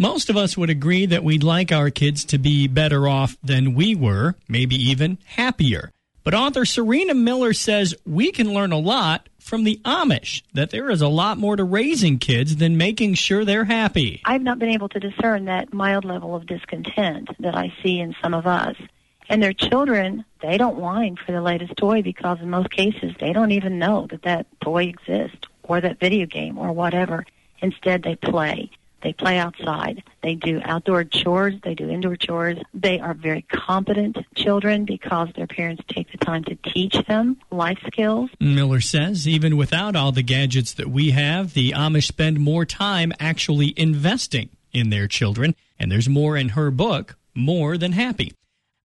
Most of us would agree that we'd like our kids to be better off than we were, maybe even happier. But author Serena Miller says we can learn a lot from the Amish, that there is a lot more to raising kids than making sure they're happy. I've not been able to discern that mild level of discontent that I see in some of us. And their children, they don't whine for the latest toy because in most cases they don't even know that that toy exists or that video game or whatever. Instead, they play. They play outside. They do outdoor chores. They do indoor chores. They are very competent children because their parents take the time to teach them life skills. Miller says even without all the gadgets that we have, the Amish spend more time actually investing in their children. And there's more in her book, More Than Happy.